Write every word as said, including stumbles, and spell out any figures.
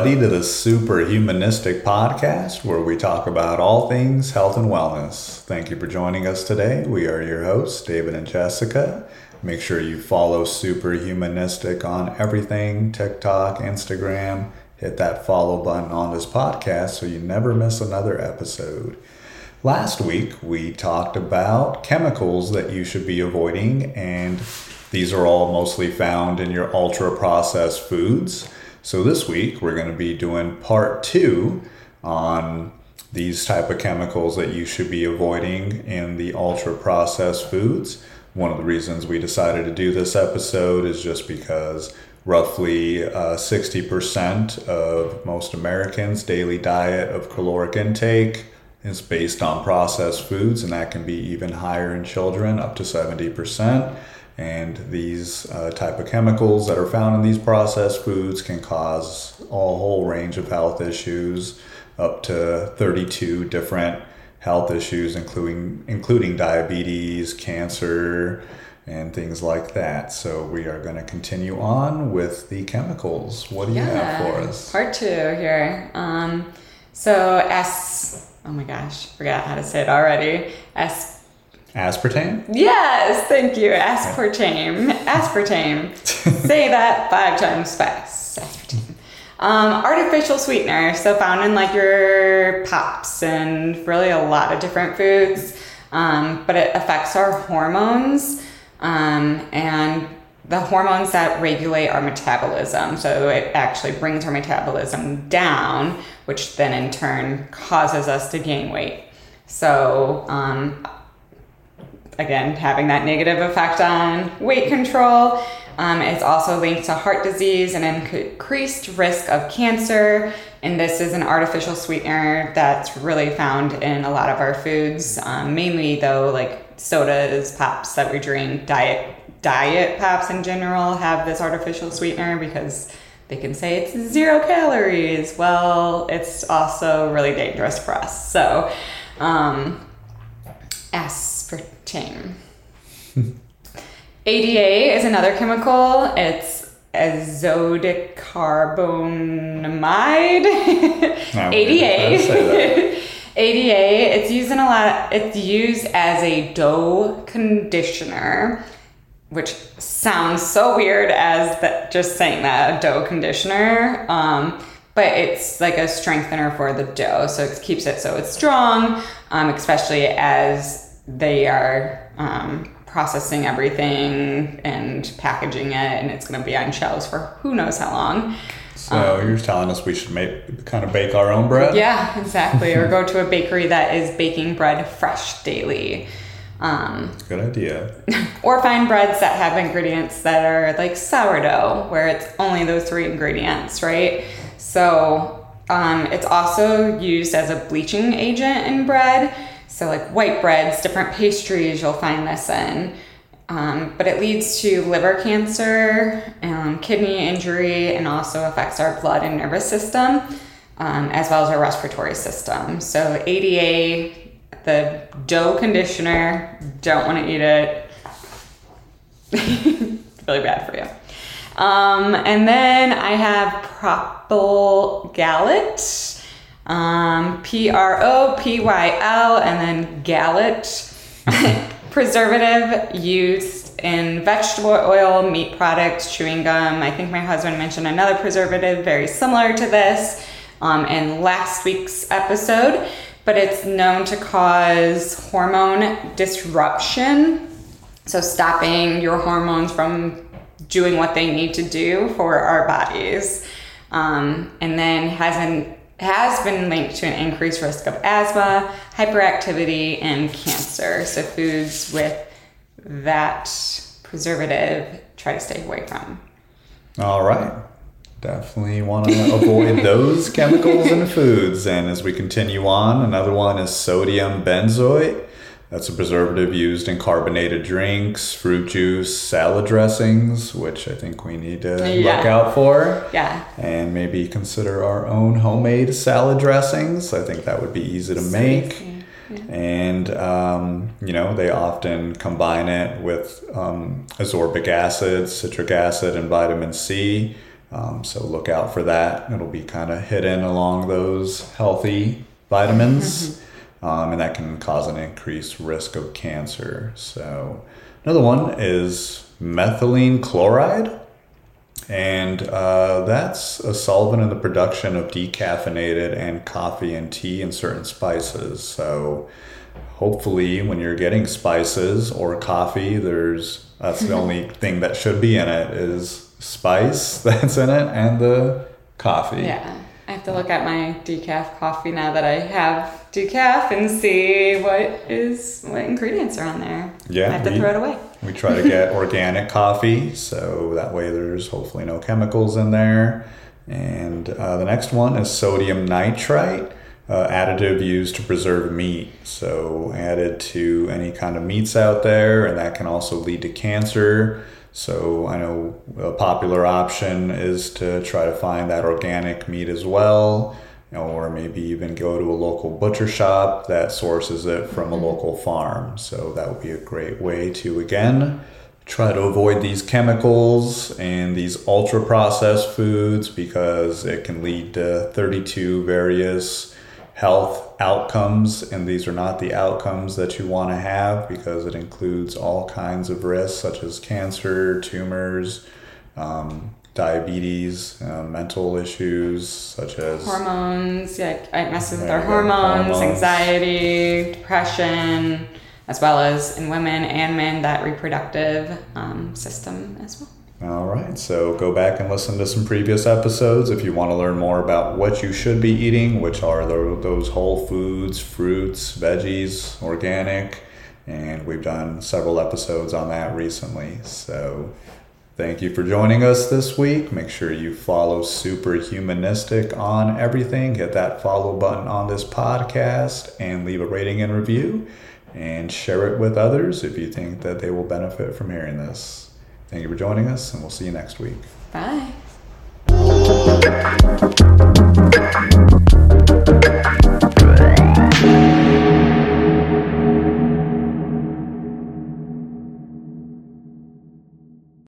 everybody, to the Superhumanistic Podcast, where we talk about all things health and wellness. Thank you for joining us today. We are your hosts, David and Jessica. Make sure you follow Superhumanistic on everything, TikTok, Instagram. Hit that follow button on this podcast so you never miss another episode. Last week, we talked about chemicals that you should be avoiding, and these are all mostly found in your ultra-processed foods. So this week, we're going to be doing part two on these type of chemicals that you should be avoiding in the ultra-processed foods. One of the reasons we decided to do this episode is just because roughly uh, sixty percent of most Americans' daily diet of caloric intake is based on processed foods, and that can be even higher in children, up to seventy percent. And these uh, type of chemicals that are found in these processed foods can cause a whole range of health issues, up to thirty-two different health issues, including including diabetes, cancer, and things like that. So we are going to continue on with the chemicals. What do you yeah, have for us? Part two here. Um, so S, oh my gosh, forgot how to say it already. S. Aspartame? Yes, thank you. Aspartame. Aspartame. Say that five times fast. Aspartame. Um, artificial sweetener, so found in like your pops and really a lot of different foods, um, but it affects our hormones um, and the hormones that regulate our metabolism. So it actually brings our metabolism down, which then in turn causes us to gain weight. So um, again, having that negative effect on weight control. Um, it's also linked to heart disease and increased risk of cancer. And this is an artificial sweetener that's really found in a lot of our foods. Um, mainly though, like sodas, pops that we drink, diet diet pops in general have this artificial sweetener because they can say it's zero calories. Well, it's also really dangerous for us. So, um, aspartame. A D A is another chemical. It's azodicarbonamide. A D A. A D A. It's used in a lot. It's used as a dough conditioner, which sounds so weird as that. Just saying that, a dough conditioner. Um, but it's like a strengthener for the dough, so it keeps it so it's strong. Um, especially as they are. Um, processing everything and packaging it, and it's going to be on shelves for who knows how long. So um, you're telling us we should make kind of bake our own bread? Yeah, exactly. Or go to a bakery that is baking bread fresh daily. Um, Good idea. Or find breads that have ingredients that are like sourdough, where it's only those three ingredients, right? So um, it's also used as a bleaching agent in bread. So like white breads, different pastries, you'll find this in. Um, but it leads to liver cancer, um, kidney injury, and also affects our blood and nervous system, um, as well as our respiratory system. So A D A, the dough conditioner, don't want to eat it. Really bad for you. Um, and then I have propyl-gallate. Um, P R O P Y L, and then gallate. Preservative used in vegetable oil, meat products, chewing gum. I think my husband mentioned another preservative very similar to this um, in last week's episode, but it's known to cause hormone disruption. So stopping your hormones from doing what they need to do for our bodies. Um, and then has an has been linked to an increased risk of asthma, hyperactivity, and cancer. So foods with that preservative, try to stay away from. All right. Definitely want to avoid those chemicals in foods. And as we continue on, another one is sodium benzoate. That's a preservative used in carbonated drinks, fruit juice, salad dressings, which I think we need to yeah. look out for. Yeah. And maybe consider our own homemade salad dressings. I think that would be easy to make. Yeah. And, um, you know, they often combine it with um, ascorbic acid, citric acid, and vitamin C. Um, so look out for that. It'll be kind of hidden along those healthy vitamins, um, and that can cause an increased risk of cancer. So another one is methylene chloride. And uh, that's a solvent in the production of decaffeinated and coffee and tea and certain spices. So hopefully when you're getting spices or coffee, there's that's the only thing that should be in it is spice that's in it and the coffee. Yeah. I have to look at my decaf coffee now that I have decaf and see what is what ingredients are on there. Yeah, I have to we, throw it away. We try to get organic coffee, so that way there's hopefully no chemicals in there. And uh, the next one is sodium nitrite, uh, additive used to preserve meat. So added to any kind of meats out there, and that can also lead to cancer. So I know a popular option is to try to find that organic meat as well, or maybe even go to a local butcher shop that sources it from a local farm. So that would be a great way to, again, try to avoid these chemicals and these ultra processed foods, because it can lead to thirty-two various health outcomes, and these are not the outcomes that you want to have, because it includes all kinds of risks such as cancer, tumors, um, diabetes, uh, mental issues such as hormones. Yeah, it messes with There our you go, hormones, hormones. anxiety, depression, as well as in women and men, that reproductive um, system as well. All right, so go back and listen to some previous episodes if you want to learn more about what you should be eating, which are the, those whole foods, fruits, veggies, organic, and we've done several episodes on that recently. So thank you for joining us this week. Make sure you follow Superhumanistic on everything. Hit that follow button on this podcast and leave a rating and review, and share it with others if you think that they will benefit from hearing this. Thank you for joining us, and we'll see you next week. Bye.